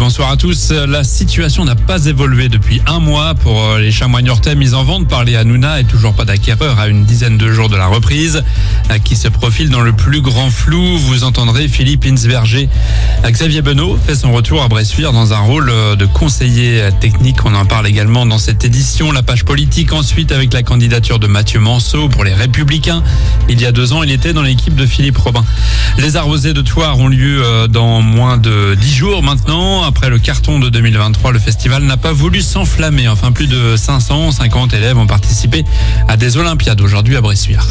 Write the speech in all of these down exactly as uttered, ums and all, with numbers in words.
bonsoir à tous. La situation n'a pas évolué depuis un mois pour les chamois niortais mis en vente par les Hanouna et toujours pas d'acquéreur à une dizaine de jours de la reprise qui se profile dans le plus grand flou. Vous entendrez Philippe Hinsberger. Xavier Benoît fait son retour à Bressuire dans un rôle de conseiller technique. On en parle également dans cette édition. La page politique ensuite avec la candidature de Mathieu Manceau pour les Républicains. Il y a deux ans, il était dans l'équipe de Philippe Robin. Les arrosées de Thouars ont lieu dans moins de dix jours maintenant. Après le carton de deux mille vingt-trois, le festival n'a pas voulu s'enflammer. Enfin, plus de cinq cent cinquante élèves ont participé à des Olympiades aujourd'hui à Bressuire.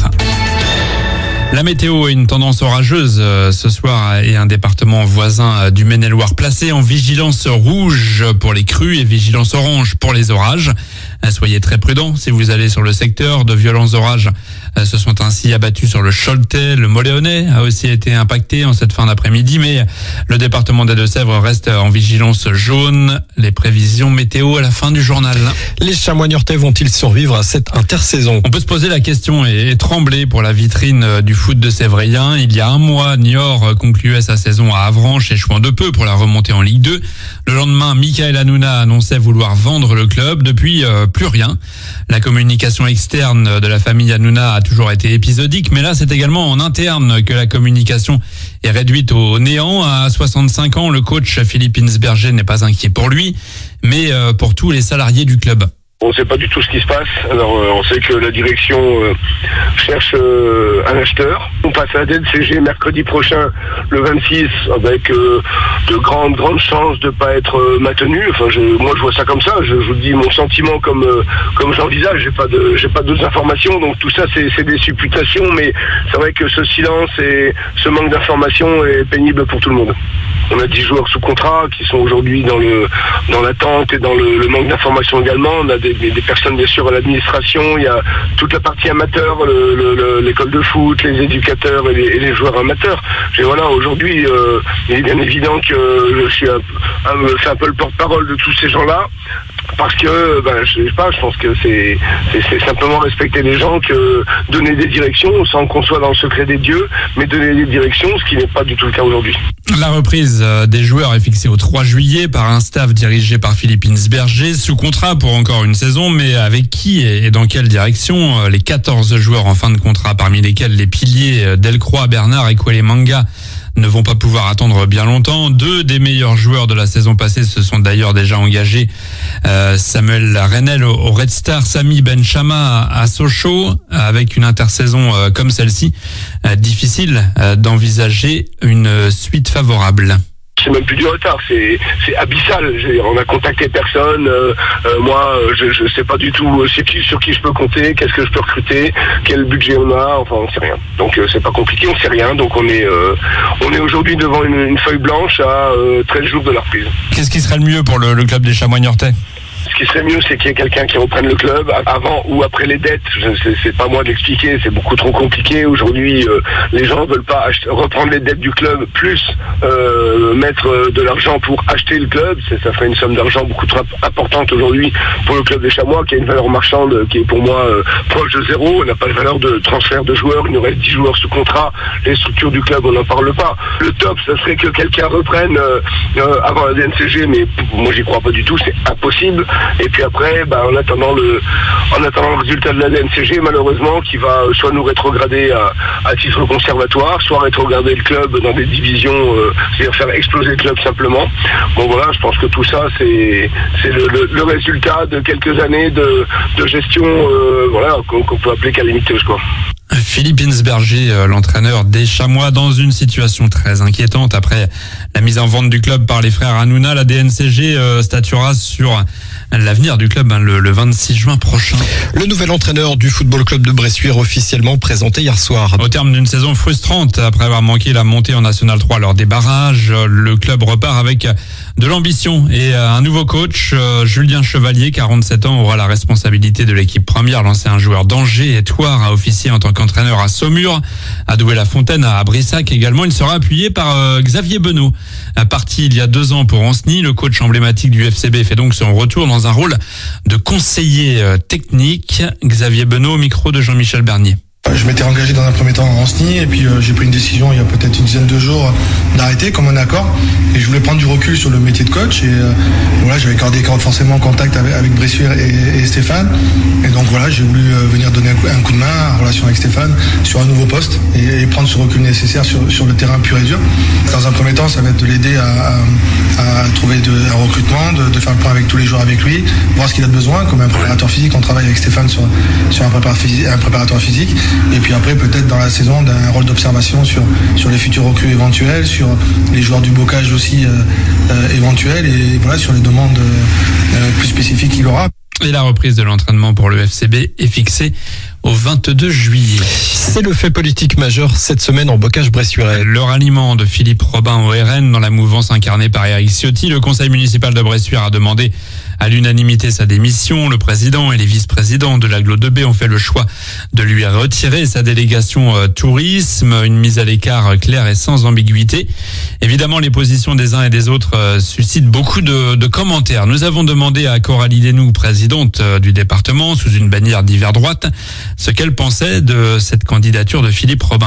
La météo est une tendance orageuse ce soir et un département voisin du Maine-et-Loire placé en vigilance rouge pour les crues et vigilance orange pour les orages. Soyez très prudents si vous allez sur le secteur. De violents orages se sont ainsi abattus sur le Choletais. Le Moléonnais a aussi été impacté en cette fin d'après-midi, mais le département des Deux-Sèvres reste en vigilance jaune. Les prévisions météo à la fin du journal. Les chamois niortais vont-ils survivre à cette intersaison? On peut se poser la question et, et trembler pour la vitrine du foot de Sévrien. Il y a un mois, Niort concluait sa saison à Avranches, échouant de peu pour la remontée en Ligue deux. Le lendemain, Michael Hanouna annonçait vouloir vendre le club. Depuis, euh, plus rien. La communication externe de la famille Hanouna a toujours été épisodique, mais là, c'est également en interne que la communication est réduite au néant. À soixante-cinq ans, le coach Philippe Hinsberger n'est pas inquiet pour lui, mais euh, pour tous les salariés du club. On ne sait pas du tout ce qui se passe. Alors, euh, on sait que la direction euh, cherche euh, un acheteur. On passe à la D N C G mercredi prochain, le vingt-six, avec euh, de grandes, grandes chances de ne pas être euh, maintenu. Enfin, je, moi, je vois ça comme ça. Je, je vous dis mon sentiment comme euh, comme j'envisage. J'ai pas de, j'ai pas d'autres informations. Donc tout ça, c'est, c'est des supputations. Mais c'est vrai que ce silence et ce manque d'informations est pénible pour tout le monde. On a dix joueurs sous contrat qui sont aujourd'hui dans le dans l'attente et dans le, le manque d'informations également. On a des, des, des personnes bien sûr à l'administration. Il y a toute la partie amateur, le, le, le, l'école de foot, les éducateurs et les, et les joueurs amateurs. Et voilà, aujourd'hui, euh, il est bien évident que je suis un, un, c'est un peu le porte-parole de tous ces gens-là. Parce que, ben, je sais pas, je pense que c'est, c'est, c'est simplement respecter les gens que donner des directions sans qu'on soit dans le secret des dieux, mais donner des directions, ce qui n'est pas du tout le cas aujourd'hui. La reprise des joueurs est fixée au trois juillet par un staff dirigé par Philippe Hinsberger, sous contrat pour encore une saison, mais avec qui et dans quelle direction? Les quatorze joueurs en fin de contrat, parmi lesquels les piliers Delcroix, Bernard et Kwele Manga ne vont pas pouvoir attendre bien longtemps. Deux des meilleurs joueurs de la saison passée se sont d'ailleurs déjà engagés. Euh, Samuel Renel au Red Star, Sami Benchama à Sochaux, avec une intersaison euh, comme celle-ci. Euh, difficile euh, d'envisager une suite favorable. C'est même plus du retard, c'est, c'est abyssal. J'ai, on a contacté personne. Euh, euh, moi, je, je sais pas du tout sur qui, sur qui je peux compter, qu'est-ce que je peux recruter, quel budget on a. Enfin, on sait rien. Donc, euh, c'est pas compliqué, on sait rien. Donc, on est, euh, on est aujourd'hui devant une, une feuille blanche à euh, treize jours de la reprise. Qu'est-ce qui serait le mieux pour le, le club des chamois niortais? Ce qui serait mieux, c'est qu'il y ait quelqu'un qui reprenne le club avant ou après les dettes. C'est, c'est pas moi d'expliquer, c'est beaucoup trop compliqué. Aujourd'hui, euh, les gens veulent pas acheter, reprendre les dettes du club, plus euh, mettre de l'argent pour acheter le club. C'est, ça ferait une somme d'argent beaucoup trop importante aujourd'hui pour le club des Chamois, qui a une valeur marchande qui est pour moi euh, proche de zéro. On n'a pas de valeur de transfert de joueurs. Il nous reste dix joueurs sous contrat. Les structures du club, on n'en parle pas. Le top, ça serait que quelqu'un reprenne euh, euh, avant la D N C G, mais moi, j'y crois pas du tout. C'est impossible. Et puis après, bah, en attendant le, en attendant le résultat de la D N C G, malheureusement, qui va soit nous rétrograder à, à titre conservatoire, soit rétrograder le club dans des divisions, euh, c'est-à-dire faire exploser le club simplement. Bon voilà, je pense que tout ça, c'est, c'est le, le, le résultat de quelques années de, de gestion, euh, voilà, qu'on, qu'on peut appeler calamiteuse, quoi. Philippe Hinsberger, l'entraîneur des Chamois, dans une situation très inquiétante après la mise en vente du club par les frères Hanouna. La D N C G euh, statuera sur l'avenir du club hein, le, le vingt-six juin prochain. Le nouvel entraîneur du Football Club de Bressuire officiellement présenté hier soir. Au terme d'une saison frustrante, après avoir manqué la montée en National trois lors des barrages, le club repart avec de l'ambition et un nouveau coach. Julien Chevalier, quarante-sept ans, aura la responsabilité de l'équipe première. L'ancien joueur d'Angers et Thouars a officié en tant qu'entraîneur à Saumur, à Douai-la-Fontaine, à Brissac également. Il sera appuyé par euh, Xavier Benoît. Parti il y a deux ans pour Ancenis, le coach emblématique du F C B fait donc son retour dans un rôle de conseiller euh, technique. Xavier Benoît au micro de Jean-Michel Bernier. Je m'étais engagé dans un premier temps en S N I et puis euh, j'ai pris une décision il y a peut-être une dizaine de jours d'arrêter comme un accord et je voulais prendre du recul sur le métier de coach et euh, voilà, j'avais gardé forcément contact avec, avec Bressuire et, et Stéphane et donc voilà, j'ai voulu euh, venir donner un coup, un coup de main en relation avec Stéphane sur un nouveau poste et, et prendre ce recul nécessaire sur, sur le terrain pur et dur. Dans un premier temps, ça va être de l'aider à, à, à trouver de, un recrutement, de, de faire le point avec tous les joueurs avec lui, voir ce qu'il a besoin. Comme un préparateur physique, on travaille avec Stéphane sur, sur un, préparateur physique, un préparateur physique. Et puis après, peut-être dans la saison, d'un rôle d'observation sur, sur les futurs recrues éventuels, sur les joueurs du bocage aussi euh, euh, éventuels, et voilà, sur les demandes euh, plus spécifiques qu'il aura. Et la reprise de l'entraînement pour le F C B est fixée au vingt-deux juillet. C'est le fait politique majeur cette semaine en bocage bressuirais. Le ralliement de Philippe Robin au R N dans la mouvance incarnée par Éric Ciotti. Le conseil municipal de Bressuire a demandé à l'unanimité sa démission. Le président et les vice-présidents de l'Agglo deux B ont fait le choix de lui retirer sa délégation euh, tourisme. Une mise à l'écart claire et sans ambiguïté. Évidemment, les positions des uns et des autres euh, suscitent beaucoup de, de commentaires. Nous avons demandé à Coralie Desnoux, présidente euh, du département, sous une bannière d'hiver droite, ce qu'elle pensait de cette candidature de Philippe Robin.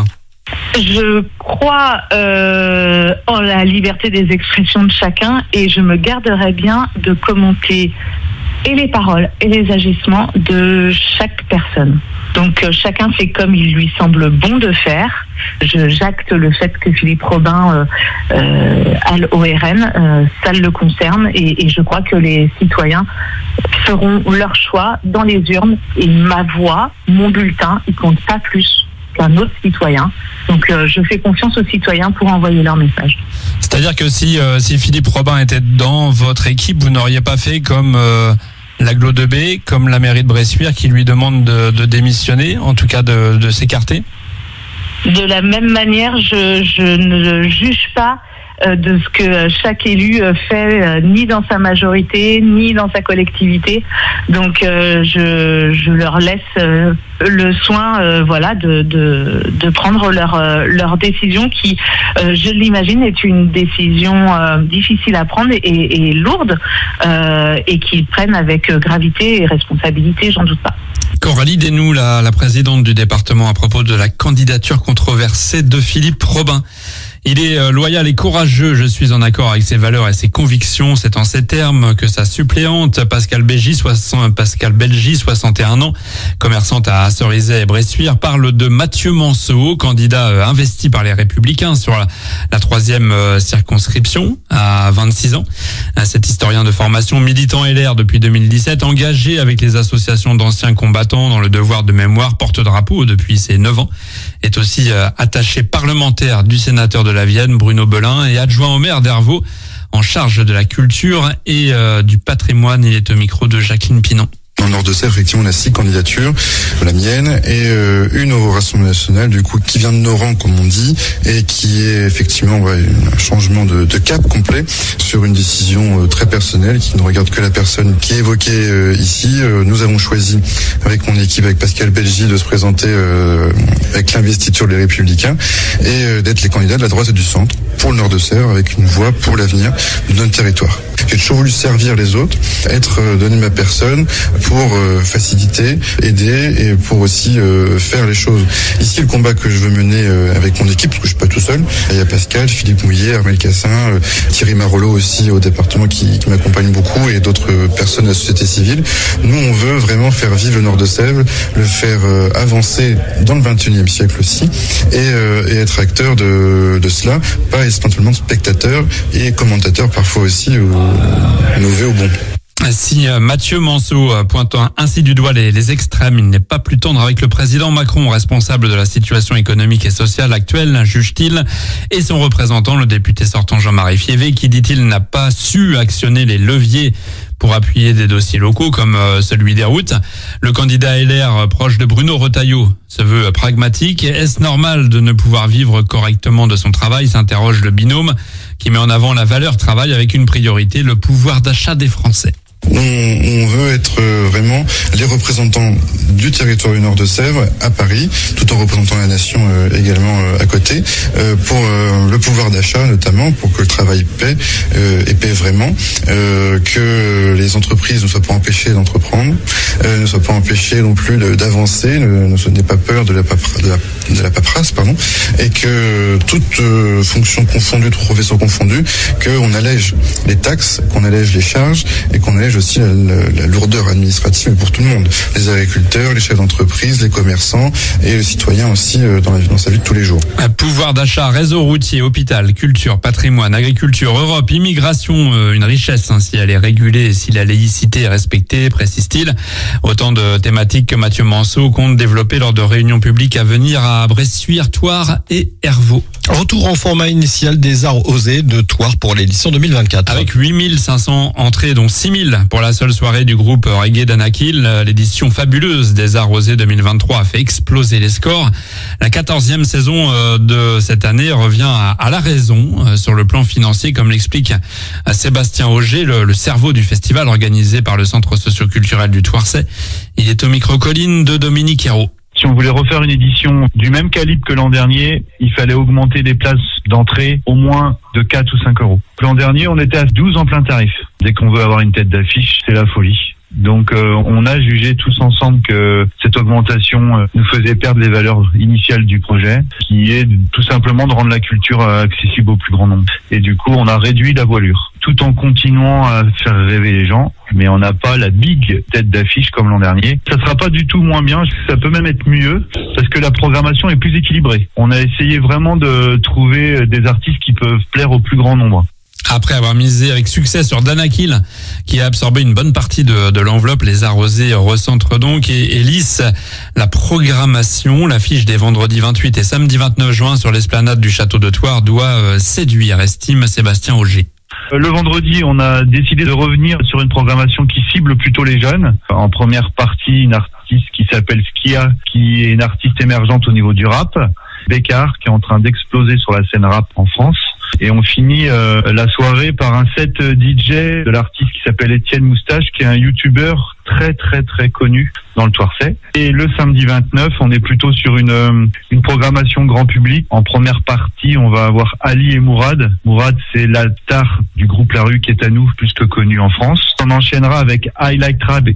Je crois euh, en la liberté des expressions de chacun et je me garderai bien de commenter et les paroles et les agissements de chaque personne. Donc euh, chacun fait comme il lui semble bon de faire. Je j'acte le fait que Philippe Robin euh, euh, aille au R N, euh, ça le concerne et, et je crois que les citoyens feront leur choix dans les urnes et ma voix, mon bulletin, il compte pas plus qu'un autre citoyen. Donc euh, je fais confiance aux citoyens pour envoyer leur message. C'est-à-dire que si, euh, si Philippe Robin était dans votre équipe, vous n'auriez pas fait comme euh, l'Agglo deux B, comme la mairie de Bressuire qui lui demande de, de démissionner, en tout cas de, de s'écarter? De la même manière, je, je ne juge pas euh, de ce que chaque élu fait, euh, ni dans sa majorité, ni dans sa collectivité. Donc euh, je, je leur laisse euh, le soin euh, voilà, de, de, de prendre leur, euh, leur décision qui, euh, je l'imagine, est une décision euh, difficile à prendre et, et lourde euh, et qu'ils prennent avec gravité et responsabilité, j'en doute pas. Coralie Desnoux, la, la présidente du département, à propos de la candidature controversée de Philippe Robin. Il est loyal et courageux, je suis en accord avec ses valeurs et ses convictions. C'est en ces termes que sa suppléante, Pascal Belgy, soixante, Pascal Belgy, soixante et un ans, commerçante à Cerizay et Bressuire, parle de Mathieu Manceau, candidat investi par les Républicains sur la, la troisième circonscription à vingt-six ans. Cet historien de formation, militant L R depuis deux mille dix-sept, engagé avec les associations d'anciens combattants dans le devoir de mémoire, porte-drapeau depuis ses neuf ans, est aussi attaché parlementaire du sénateur de la Vienne, Bruno Belin, et adjoint au maire d'Hervaux en charge de la culture et euh, du patrimoine. Il est au micro de Jacqueline Pinon. Dans le Nord-de-Sèvres, effectivement, on a six candidatures, la mienne et euh, une au Rassemblement national, du coup, qui vient de nos rangs, comme on dit, et qui est effectivement ouais, un changement de, de cap complet sur une décision euh, très personnelle qui ne regarde que la personne qui est évoquée euh, ici. Euh, nous avons choisi, avec mon équipe, avec Pascal Belgy, de se présenter euh, avec l'investiture des Républicains et euh, d'être les candidats de la droite et du centre pour le Nord-de-Sèvres, avec une voix pour l'avenir de notre territoire. J'ai toujours voulu servir les autres, être euh, donner ma personne pour euh, faciliter, aider et pour aussi euh, faire les choses. Ici, le combat que je veux mener euh, avec mon équipe, parce que je suis pas tout seul, il y a Pascal, Philippe Mouillet, Armel Cassin, euh, Thierry Marollo aussi au département qui, qui m'accompagne beaucoup et d'autres euh, personnes de la société civile. Nous, on veut vraiment faire vivre le Nord-de-Sèvres, le faire euh, avancer dans le vingt et unième siècle aussi et, euh, et être acteur de, de cela, pas essentiellement spectateur et commentateur parfois aussi au mauvais ou bon. Si Mathieu Manceau pointant ainsi du doigt les, les extrêmes, il n'est pas plus tendre avec le président Macron, responsable de la situation économique et sociale actuelle, juge-t-il, et son représentant, le député sortant Jean-Marie Fievé, qui, dit-il, n'a pas su actionner les leviers pour appuyer des dossiers locaux comme celui des routes. Le candidat L R proche de Bruno Retailleau se veut pragmatique. Est-ce normal de ne pouvoir vivre correctement de son travail, s'interroge le binôme, qui met en avant la valeur travail avec une priorité, le pouvoir d'achat des Français. On, on veut être vraiment les représentants du territoire du Nord de Sèvres à Paris, tout en représentant la nation euh, également euh, à côté, euh, pour euh, le pouvoir d'achat notamment, pour que le travail paie euh, et paie vraiment, euh, que les entreprises ne soient pas empêchées d'entreprendre, euh, ne soient pas empêchées non plus de, d'avancer, ne, ne n'aient pas peur de la, papera, de, la, de la paperasse, pardon, et que toute euh, fonction confondue, toute profession confondue, qu'on allège les taxes, qu'on allège les charges et qu'on allège aussi la, la, la lourdeur administrative pour tout le monde, les agriculteurs, les chefs d'entreprise, les commerçants et les citoyens aussi euh, dans, la, dans sa vie de tous les jours. Un pouvoir d'achat, réseau routier, hôpital, culture, patrimoine, agriculture, Europe, immigration, euh, une richesse hein, si elle est régulée et si la laïcité est respectée, précise-t-il. Autant de thématiques que Mathieu Manceau compte développer lors de réunions publiques à venir à Bressuire, Thouars et Hervaux. Retour en format initial des Arts Osés de Thouars pour l'édition deux mille vingt-quatre. Avec huit mille cinq cents entrées, dont six mille pour la seule soirée du groupe Reggae d'Anakil, l'édition fabuleuse des Arts Osés deux mille vingt-trois a fait exploser les scores. La quatorzième saison de cette année revient à la raison sur le plan financier, comme l'explique Sébastien Auger, le, le cerveau du festival organisé par le Centre socioculturel du Thouarset. Il est au micro-colline de Dominique Hérault. Si on voulait refaire une édition du même calibre que l'an dernier, il fallait augmenter les places d'entrée au moins de quatre ou cinq euros. L'an dernier, on était à douze en plein tarif. Dès qu'on veut avoir une tête d'affiche, c'est la folie. Donc euh, on a jugé tous ensemble que cette augmentation euh, nous faisait perdre les valeurs initiales du projet, qui est tout simplement de rendre la culture euh, accessible au plus grand nombre. Et du coup, on a réduit la voilure, tout en continuant à faire rêver les gens, mais on n'a pas la big tête d'affiche comme l'an dernier. Ça sera pas du tout moins bien, ça peut même être mieux, parce que la programmation est plus équilibrée. On a essayé vraiment de trouver des artistes qui peuvent plaire au plus grand nombre. Après avoir misé avec succès sur Danakil, qui a absorbé une bonne partie de, de l'enveloppe, les Arts Osés recentrent donc et, et lissent la programmation. L'affiche des vendredis vingt-huit et samedi vingt-neuf juin sur l'esplanade du château de Thouars doit euh, séduire, estime Sébastien Auger. Le vendredi, on a décidé de revenir sur une programmation qui cible plutôt les jeunes. En première partie, une artiste qui s'appelle Skia, qui est une artiste émergente au niveau du rap. Bécard, qui est en train d'exploser sur la scène rap en France. Et on finit euh, la soirée par un set D J de l'artiste qui s'appelle Étienne Moustache, qui est un youtubeur très très très connu dans le Thouarset. Et le samedi vingt-neuf, on est plutôt sur une euh, une programmation grand public. En première partie, on va avoir Ali et Mourad. Mourad, c'est la star du groupe La Rue qui est à nous, plus que connu en France. On enchaînera avec I Like Trap.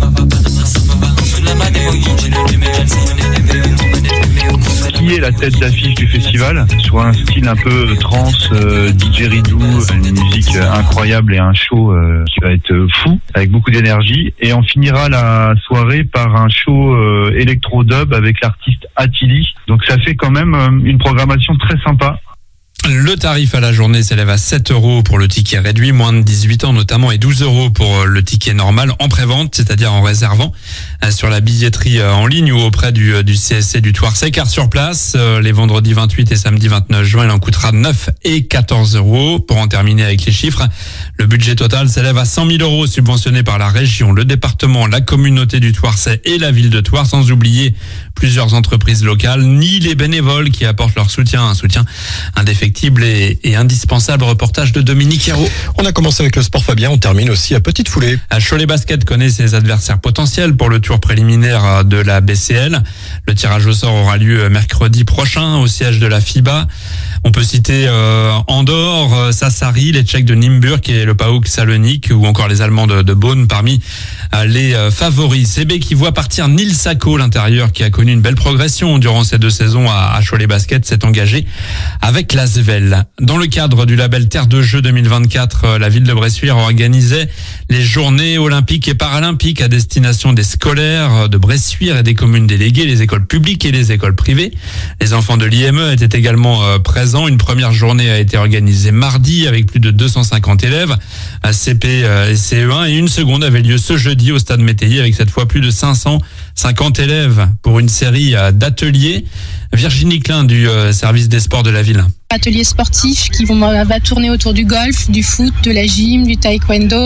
Qui est la tête d'affiche du festival, soit un style un peu trance, euh, D J Ridou, une musique incroyable et un show euh, qui va être fou, avec beaucoup d'énergie. Et on finira la soirée par un show euh, électro-dub avec l'artiste Attili. Donc ça fait quand même euh, une programmation très sympa. Le tarif à la journée s'élève à sept euros pour le ticket réduit, moins de dix-huit ans notamment, et douze euros pour le ticket normal en prévente, c'est-à-dire en réservant sur la billetterie en ligne ou auprès du, du C S C du Thouarset. Car sur place, les vendredis vingt-huit et samedi vingt-neuf juin, il en coûtera neuf et quatorze euros. Pour en terminer avec les chiffres, le budget total s'élève à cent mille euros subventionnés par la région, le département, la communauté du Thouarset et la ville de Thouars, sans oublier plusieurs entreprises locales, ni les bénévoles qui apportent leur soutien, un soutien indéfectible et, et indispensable. Reportage de Dominique Hérault. On a commencé avec le sport, Fabien, on termine aussi à petite foulée. À Cholet Basket connaît ses adversaires potentiels pour le tour préliminaire de la B C L. Le tirage au sort aura lieu mercredi prochain au siège de la FIBA. On peut citer euh, Andorre, euh, Sassari, les Tchèques de Nimburg et le PAOK Salonique, ou encore les Allemands de, de Beaune parmi euh, les euh, favoris. C B qui voit partir Nils Sacco, l'intérieur qui a connu une belle progression durant ces deux saisons à, à Cholet Basket, s'est engagé avec l'Asvel. Dans le cadre du label Terre de Jeux deux mille vingt-quatre, euh, la ville de Bressuire organisait les journées olympiques et paralympiques à destination des scolaires de Bressuire et des communes déléguées, les écoles publiques et les écoles privées. Les enfants de l'I M E étaient également euh, présents. Une première journée a été organisée mardi avec plus de deux cent cinquante élèves à C P et C E un, et une seconde avait lieu ce jeudi au stade Métayer avec cette fois plus de cinq cent cinquante élèves pour une série d'ateliers. Virginie Klein du service des sports de la ville. Ateliers sportifs qui vont va tourner autour du golf, du foot, de la gym, du taekwondo,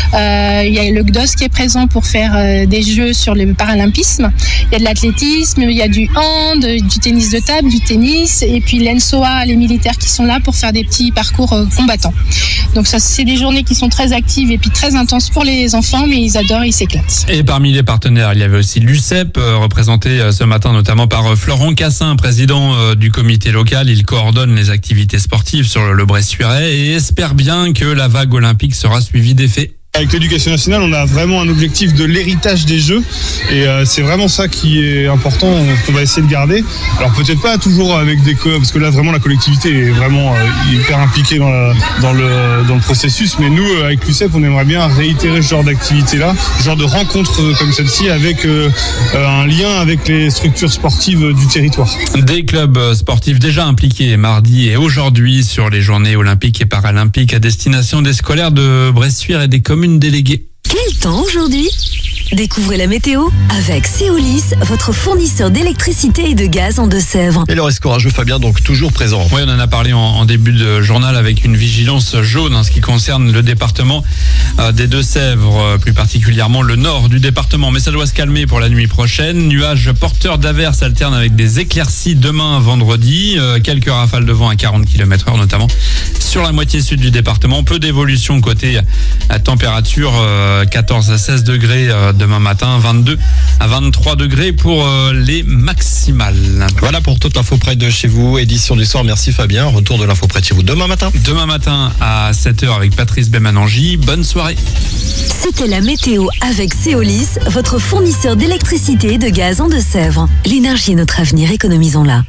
Euh, il y a le G D O S qui est présent pour faire euh, des jeux sur le paralympisme. Il y a de l'athlétisme, il y a du hand, du tennis de table, du tennis, et puis l'E N S O A, les militaires qui sont là pour faire des petits parcours euh, combattants. Donc ça, c'est des journées qui sont très actives et puis très intenses pour les enfants, mais ils adorent, ils s'éclatent. Et parmi les partenaires, il y avait aussi l'U C E P, euh, représenté euh, ce matin notamment par euh, Florent Cassin, président euh, du comité local. Il coordonne les activités sportives sur le, le Bressuirais et espère bien que la vague olympique sera suivie d'effets. Avec l'éducation nationale, on a vraiment un objectif de l'héritage des Jeux et euh, c'est vraiment ça qui est important, qu'on va essayer de garder. Alors peut-être pas toujours avec des co- parce que là vraiment la collectivité est vraiment euh, hyper impliquée dans, la, dans, le, dans le processus, mais nous euh, avec l'U C E P on aimerait bien réitérer ce genre d'activité-là, ce genre de rencontre euh, comme celle-ci avec euh, euh, un lien avec les structures sportives du territoire. Des clubs sportifs déjà impliqués mardi et aujourd'hui sur les journées olympiques et paralympiques à destination des scolaires de Bressuire et des communes déléguées. Quel temps aujourd'hui ? Découvrez la météo avec Céolis, votre fournisseur d'électricité et de gaz en Deux-Sèvres. Et le risque orageux, Fabien, donc toujours présent. Oui, on en a parlé en, en début de journal avec une vigilance jaune en ce qui concerne le département euh, des Deux-Sèvres, euh, plus particulièrement le nord du département. Mais ça doit se calmer pour la nuit prochaine. Nuages porteurs d'averses alternent avec des éclaircies demain vendredi. Euh, quelques rafales de vent à quarante kilomètres heure notamment sur la moitié sud du département. Peu d'évolution côté euh, température, euh, quatorze à seize degrés euh, demain matin, vingt-deux à vingt-trois degrés pour euh, les maximales. Voilà pour toute l'info près de chez vous. Édition du soir, merci Fabien. Retour de l'info près de chez vous demain matin. Demain matin à sept heures avec Patrice Bemanangi. Bonne soirée. C'était la météo avec Céolis, votre fournisseur d'électricité et de gaz en Deux-Sèvres. L'énergie est notre avenir, économisons-la.